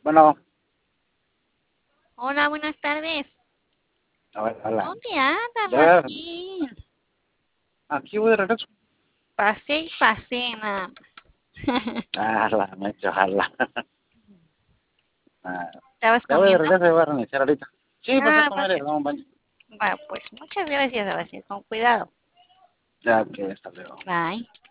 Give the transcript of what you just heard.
Bueno, Hola, buenas tardes. hola. ¿Dónde andas, Ya, Joaquín? aquí voy de regreso. Pasé y pasé, nada más. La mecha, ojalá. Ah, ¿Estabas ya voy de comiendo? regreso y voy a reiniciar ahorita. Sí, pasé a Ah, comer y perfecto. dar un baño. Va, pues muchas gracias, Sebastián. Con cuidado. Ya que hasta luego. Bye.